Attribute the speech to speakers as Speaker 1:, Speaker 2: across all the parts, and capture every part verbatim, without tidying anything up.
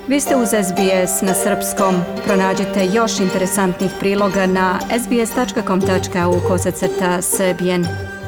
Speaker 1: Vi ste uz S B S na srpskom. Pronađite još interesantnih priloga na sbs.com.au kosacrta srbijen.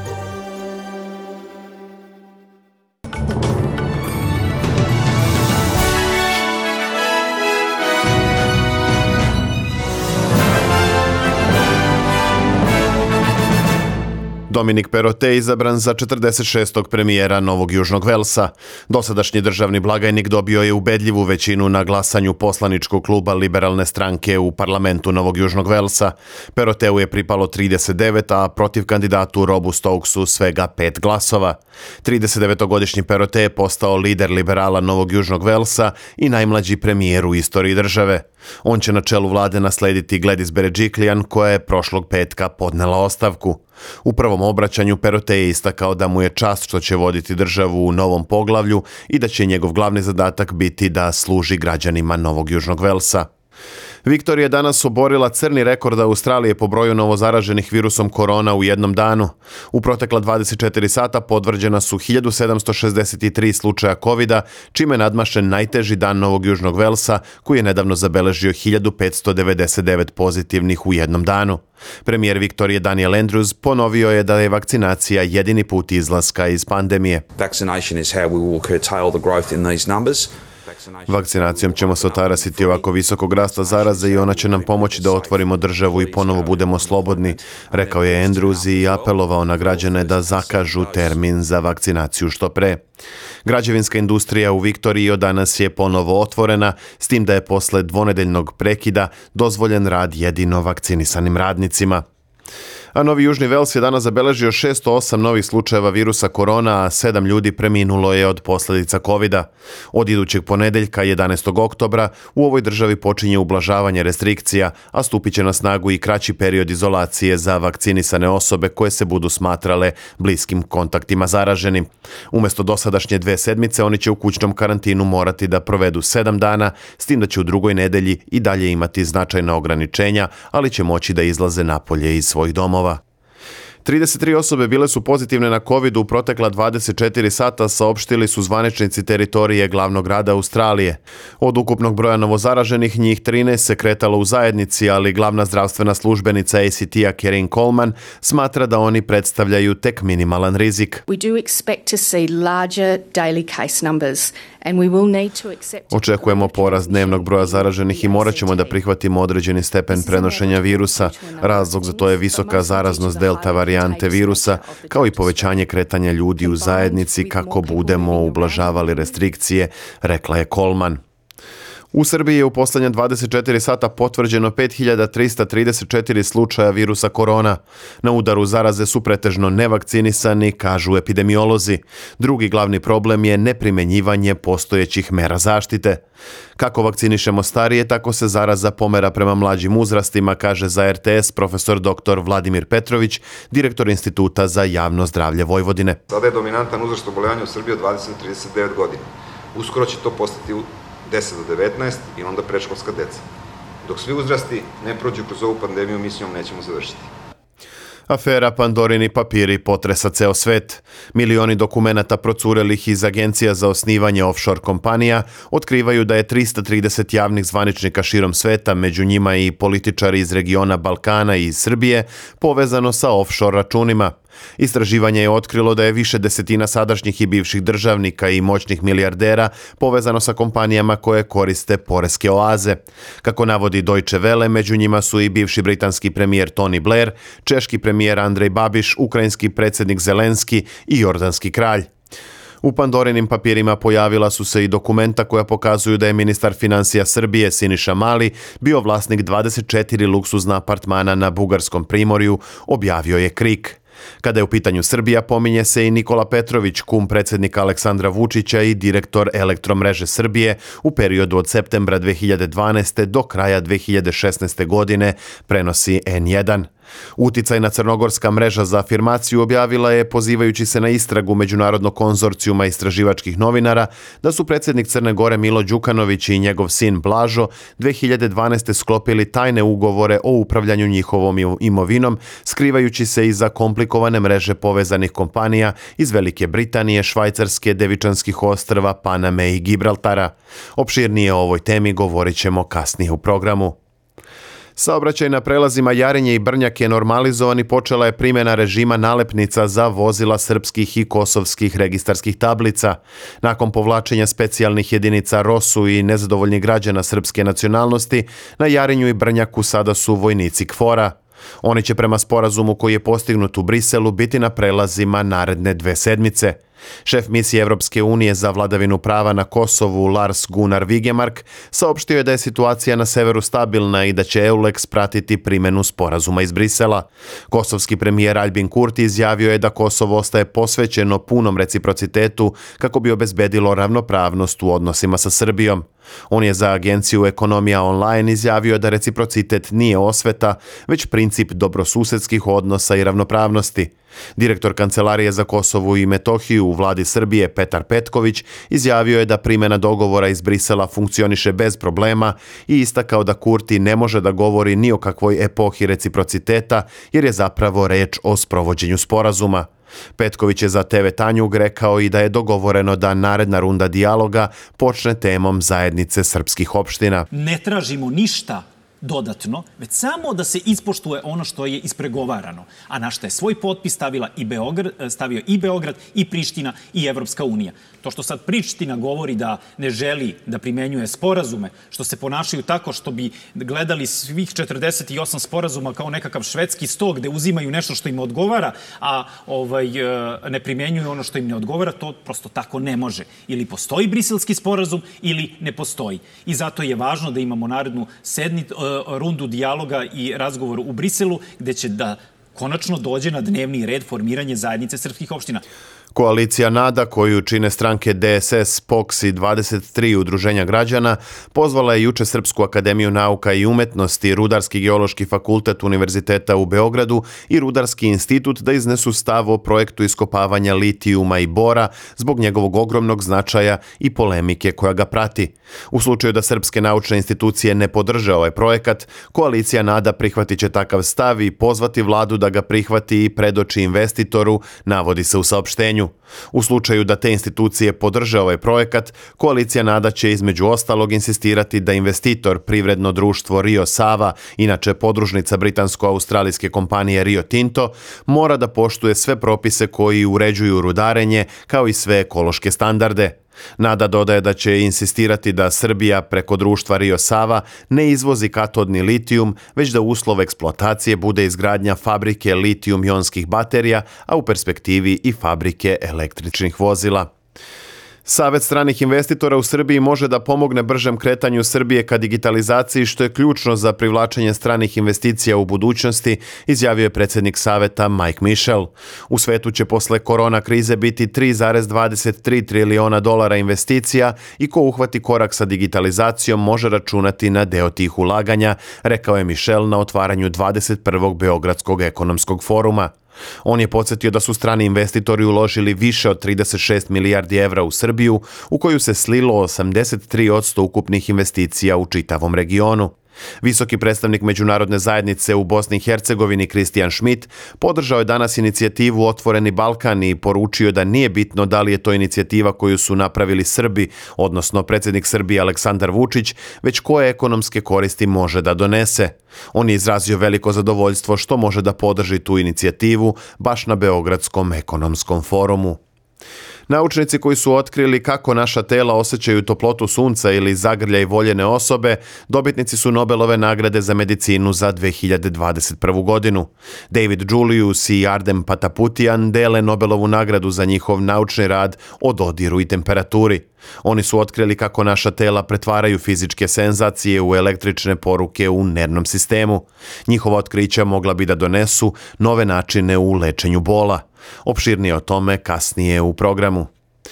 Speaker 2: Dominic Perrottet izabran za četrdeset šestog premijera Novog Južnog Velsa. Dosadašnji državni blagajnik dobio je ubedljivu većinu na glasanju poslaničkog kluba Liberalne stranke u parlamentu Novog Južnog Velsa. Perrottetu je pripalo trideset devet, a protiv kandidatu Robu Stokesu svega pet glasova. tridesetdevetogodišnji Perrottet je postao lider liberala Novog Južnog Velsa i najmlađi premijer u istoriji države. On će na čelu vlade naslediti Gladys Berejiklian, koja je prošlog petka podnela ostavku. U prvom obraćanju Perrottet je istakao da mu je čast što će voditi državu u novom poglavlju i da će njegov glavni zadatak biti da služi građanima Novog Južnog Velsa. Viktorija je danas oborila crni rekord Australije po broju novozaraženih virusom korona u jednom danu. U protekla dvadeset četiri sata potvrđena su hiljadu sedamsto šezdeset tri slučaja kovida, čime je nadmašen najteži dan Novog Južnog Velsa, koji je nedavno zabeležio hiljadu petsto devedeset devet pozitivnih u jednom danu. Premijer Viktorije Daniel Andrews ponovio je da je vakcinacija jedini put izlaska iz pandemije.
Speaker 3: Vaccination is how we will curtail the growth in these numbers.
Speaker 2: Vakcinacijom ćemo se otarasiti ovako visokog rasta zaraze i ona će nam pomoći da otvorimo državu i ponovo budemo slobodni, rekao je Andrews i apelovao na građane da zakažu termin za vakcinaciju što pre. Građevinska industrija u Viktoriji od danas je ponovo otvorena, s tim da je posle dvonedeljnog prekida dozvoljen rad jedino vakcinisanim radnicima. A Novi Južni Vels je danas zabeležio šesto osam novih slučajeva virusa korona, a sedam ljudi preminulo je od posljedica kovida. Od idućeg ponedeljka, jedanaestog oktobra, u ovoj državi počinje ublažavanje restrikcija, a stupit će na snagu i kraći period izolacije za vakcinisane osobe koje se budu smatrale bliskim kontaktima zaraženim. Umjesto dosadašnje dve sedmice, oni će u kućnom karantinu morati da provedu sedam dana, s tim da će u drugoj nedelji i dalje imati značajna ograničenja, ali će moći da izlaze napolje iz svojih domova. trideset tri osobe bile su pozitivne na COVID u protekla dvadeset četiri sata, saopštili su zvaničnici teritorije glavnog grada Australije. Od ukupnog broja novozaraženih, njih trinaest se kretalo u zajednici, ali glavna zdravstvena službenica A C T-a Kerryn Coleman smatra da oni predstavljaju tek minimalan rizik.
Speaker 4: We do expect to see larger daily case numbers.
Speaker 2: Očekujemo porast dnevnog broja zaraženih i morat ćemo da prihvatimo određeni stepen prenošenja virusa. Razlog za to je visoka zaraznost delta varijante virusa, kao i povećanje kretanja ljudi u zajednici kako budemo ublažavali restrikcije, rekla je Coleman. U Srbiji je u posljednja dvadeset četiri sata potvrđeno pet hiljada trista trideset četiri slučaja virusa korona. Na udaru zaraze su pretežno nevakcinisani, kažu epidemiolozi. Drugi glavni problem je neprimenjivanje postojećih mera zaštite. Kako vakcinišemo starije, tako se zaraza pomera prema mlađim uzrastima, kaže za R T S profesor doktor Vladimir Petrović, direktor Instituta za javno zdravlje Vojvodine.
Speaker 5: Sada je dominantan uzrast oboljevanja u Srbiji od dvadeset do trideset devet godina. Uskoro će to postati deset do devetnaest i onda predškolska deca. Dok svi uzrasti ne prođu kroz ovu pandemiju, mi s njom nećemo završiti.
Speaker 2: Afera Pandorini papiri potresa ceo svet. Milioni dokumenata procurelih iz agencija za osnivanje offshore kompanija otkrivaju da je trista trideset javnih zvaničnika širom sveta, među njima i političari iz regiona Balkana i iz Srbije, povezano sa offshore računima. Istraživanje je otkrilo da je više desetina sadašnjih i bivših državnika i moćnih milijardera povezano sa kompanijama koje koriste poreske oaze. Kako navodi Deutsche Welle, među njima su i bivši britanski premijer Tony Blair, češki premijer Andrej Babiš, ukrajinski predsjednik Zelenski i jordanski kralj. U Pandorinim papirima pojavila su se i dokumenta koja pokazuju da je ministar financija Srbije Siniša Mali bio vlasnik dvadeset četiri luksuzna apartmana na Bugarskom primorju, objavio je Krik. Kada je u pitanju Srbija, pominje se i Nikola Petrović, kum predsjednika Aleksandra Vučića i direktor Elektromreže Srbije u periodu od septembra dve hiljade dvanaeste. do kraja dve hiljade šesnaeste. godine, prenosi N jedan. Uticajna crnogorska mreža za afirmaciju objavila je, pozivajući se na istragu Međunarodnog konzorcijuma istraživačkih novinara, da su predsjednik Crne Gore Milo Đukanović i njegov sin Blažo dve hiljade dvanaeste. sklopili tajne ugovore o upravljanju njihovom imovinom, skrivajući se iza komplikovane mreže povezanih kompanija iz Velike Britanije, Švajcarske, Devičanskih ostrva, Paname i Gibraltara. Opširnije o ovoj temi govorit ćemo kasnije u programu. Saobraćaj na prelazima Jarinje i Brnjak je normalizovan i počela je primjena režima nalepnica za vozila srpskih i kosovskih registarskih tablica. Nakon povlačenja specijalnih jedinica ROSU i nezadovoljnih građana srpske nacionalnosti, na Jarinju i Brnjaku sada su vojnici KFOR-a. Oni će prema sporazumu koji je postignut u Briselu biti na prelazima naredne dve sedmice. Šef misije Evropske unije za vladavinu prava na Kosovu Lars Gunnar Vigemark saopštio je da je situacija na severu stabilna i da će EULEX pratiti primjenu sporazuma iz Brisela. Kosovski premijer Aljbin Kurti izjavio je da Kosovo ostaje posvećeno punom reciprocitetu kako bi obezbedilo ravnopravnost u odnosima sa Srbijom. On je za agenciju Ekonomija online izjavio da reciprocitet nije osveta, već princip dobrosusedskih odnosa i ravnopravnosti. Direktor Kancelarije za Kosovo i Metohiju u vladi Srbije Petar Petković izjavio je da primjena dogovora iz Brisela funkcioniše bez problema i istakao da Kurti ne može da govori ni o kakvoj epohi reciprociteta jer je zapravo reč o sprovođenju sporazuma. Petković je za te ve Tanjug rekao i da je dogovoreno da naredna runda dijaloga počne temom zajednice srpskih opština.
Speaker 6: Ne tražimo ništa dodatno, već samo da se ispoštuje ono što je ispregovarano, a na što je svoj potpis stavila i Beograd, stavio i Beograd, i Priština, i Evropska unija. To što sad Priština govori da ne želi da primenjuje sporazume, što se ponašaju tako što bi gledali svih četrdeset osam sporazuma kao nekakav švedski sto gde uzimaju nešto što im odgovara, a ovaj, ne primenjuju ono što im ne odgovara, to prosto tako ne može. Ili postoji briselski sporazum ili ne postoji. I zato je važno da imamo narednu sednicu, rundu dijaloga i razgovor u Briselu, gde će da konačno dođe na dnevni red formiranje zajednice srpskih opština.
Speaker 2: Koalicija NADA, koju čine stranke D S S, P O K S i dvadeset tri udruženja građana, pozvala je juče Srpsku akademiju nauka i umetnosti, Rudarski geološki fakultet Univerziteta u Beogradu i Rudarski institut da iznesu stav o projektu iskopavanja litijuma i bora zbog njegovog ogromnog značaja i polemike koja ga prati. U slučaju da srpske naučne institucije ne podrže ovaj projekat, koalicija NADA prihvatit će takav stav i pozvati vladu da ga prihvati i predoči investitoru, navodi se u saopštenju. U slučaju da te institucije podrže ovaj projekat, koalicija NADA će između ostalog insistirati da investitor, privredno društvo Rio Sava, inače podružnica britansko-australijske kompanije Rio Tinto, mora da poštuje sve propise koji uređuju rudarenje kao i sve ekološke standarde. NADA dodaje da će insistirati da Srbija preko društva Rio Sava ne izvozi katodni litijum, već da uslov eksploatacije bude izgradnja fabrike litijum-ionskih baterija, a u perspektivi i fabrike električnih vozila. Savet stranih investitora u Srbiji može da pomogne bržem kretanju Srbije ka digitalizaciji, što je ključno za privlačenje stranih investicija u budućnosti, izjavio je predsjednik Saveta Mike Michel. U svetu će posle korona krize biti tri zarez dvadeset tri triliona dolara investicija i ko uhvati korak sa digitalizacijom može računati na deo tih ulaganja, rekao je Michel na otvaranju dvadeset prvog Beogradskog ekonomskog foruma. On je podsjetio da su strani investitori uložili više od trideset šest milijardi evra u Srbiju, u koju se slilo osamdeset tri posto ukupnih investicija u čitavom regionu. Visoki predstavnik međunarodne zajednice u Bosni i Hercegovini Kristijan Schmidt podržao je danas inicijativu Otvoreni Balkan i poručio da nije bitno da li je to inicijativa koju su napravili Srbi, odnosno predsjednik Srbije Aleksandar Vučić, već koje ekonomske koristi može da donese. On je izrazio veliko zadovoljstvo što može da podrži tu inicijativu baš na Beogradskom ekonomskom forumu. Naučnici koji su otkrili kako naša tela osjećaju toplotu sunca ili zagrljaj voljene osobe, dobitnici su Nobelove nagrade za medicinu za dve hiljade dvadeset prvu. godinu. David Julius i Ardem Pataputian dele Nobelovu nagradu za njihov naučni rad o dodiru i temperaturi. Oni su otkrili kako naša tela pretvaraju fizičke senzacije u električne poruke u nervnom sistemu. Njihova otkrića mogla bi da donesu nove načine u lečenju bola. Opširnije o tome kasnije u programu.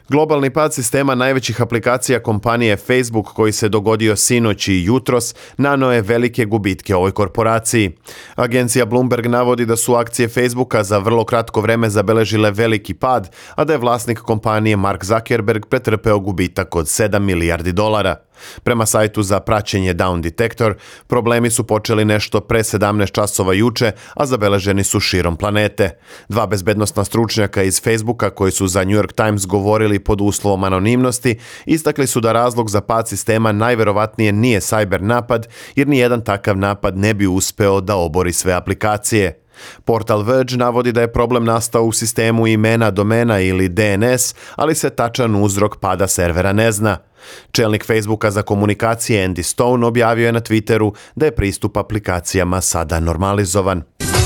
Speaker 2: Globalni pad sistema najvećih aplikacija kompanije Facebook koji se dogodio sinoć i jutros naneo je velike gubitke ovoj korporaciji. Agencija Bloomberg navodi da su akcije Facebooka za vrlo kratko vreme zabeležile veliki pad, a da je vlasnik kompanije Mark Zuckerberg pretrpeo gubitak od sedam milijardi dolara. Prema sajtu za praćenje Down Detector, problemi su počeli nešto pre sedamnaest časova juče, a zabeleženi su širom planete. Dva bezbednosna stručnjaka iz Facebooka koji su za New York Times govorili pod uslovom anonimnosti, istakli su da razlog za pad sistema najverovatnije nije cyber napad, jer nijedan takav napad ne bi uspeo da obori sve aplikacije. Portal Verge navodi da je problem nastao u sistemu imena domena ili D N S, ali se tačan uzrok pada servera ne zna. Čelnik Facebooka za komunikacije Andy Stone objavio je na Twitteru da je pristup aplikacijama sada normalizovan.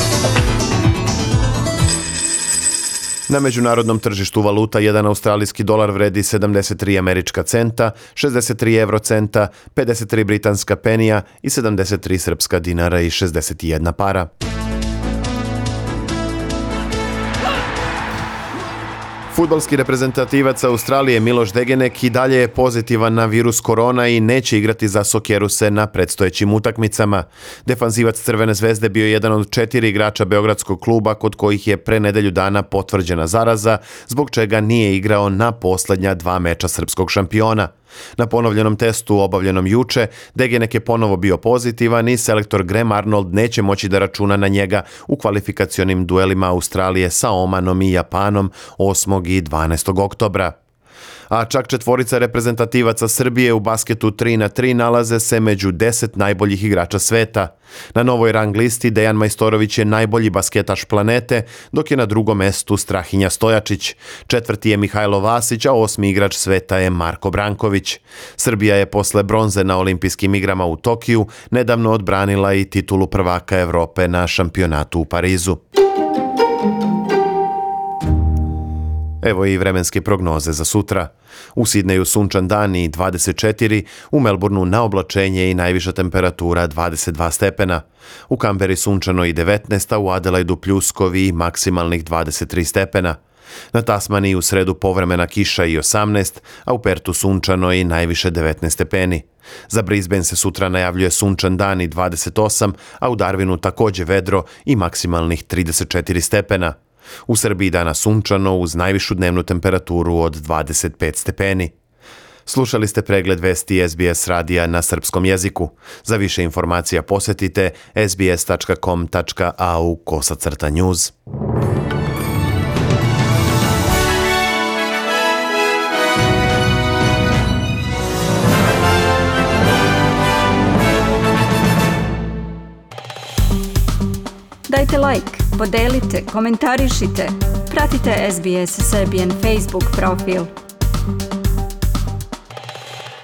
Speaker 2: Na međunarodnom tržištu valuta jedan australijski dolar vredi sedamdeset tri američka centa, šezdeset tri evrocenta, pedeset tri britanska penija i sedamdeset tri srpska dinara i šezdeset jedna para. Fudbalski reprezentativac Australije Miloš Degenek i dalje je pozitivan na virus korona i neće igrati za Socceruse na predstojećim utakmicama. Defanzivac Crvene zvezde bio je jedan od četiri igrača beogradskog kluba kod kojih je pre nedelju dana potvrđena zaraza, zbog čega nije igrao na poslednja dva meča srpskog šampiona. Na ponovljenom testu obavljenom juče, Degenek je ponovo bio pozitivan i selektor Graham Arnold neće moći da računa na njega u kvalifikacionim duelima Australije sa Omanom i Japanom osmog i dvanaestog oktobra. A čak četvorica reprezentativaca Srbije u basketu tri na tri nalaze se među deset najboljih igrača sveta. Na novoj rang listi Dejan Majstorović je najbolji basketaš planete, dok je na drugom mestu Strahinja Stojačić. Četvrti je Mihajlo Vasić, a osmi igrač sveta je Marko Branković. Srbija je posle bronze na olimpijskim igrama u Tokiju nedavno odbranila i titulu prvaka Evrope na šampionatu u Parizu. Evo i vremenske prognoze za sutra. U Sidneju sunčan dan i dvadeset četiri, u Melbourneu na oblačenje i najviša temperatura dvadeset dva stepena. U Kamberi sunčano i devetnaest, a u Adelaidu pljuskovi i maksimalnih dvadeset tri stepena. Na Tasmaniji u sredu povremena kiša i osamnaest, a u Pertu sunčano i najviše devetnaest stepeni. Za Brisbane se sutra najavljuje sunčan dan i dvadeset osam, a u Darwinu takođe vedro i maksimalnih trideset četiri stepena. U Srbiji danas sunčano uz najvišu dnevnu temperaturu od dvadeset pet stepeni. Slušali ste pregled vesti S B S radija na srpskom jeziku. Za više informacija posetite s b s tačka com tačka a u kosacrta news.
Speaker 1: Dajte like, podelite, komentarišite, pratite S B S Serbian Facebook profil.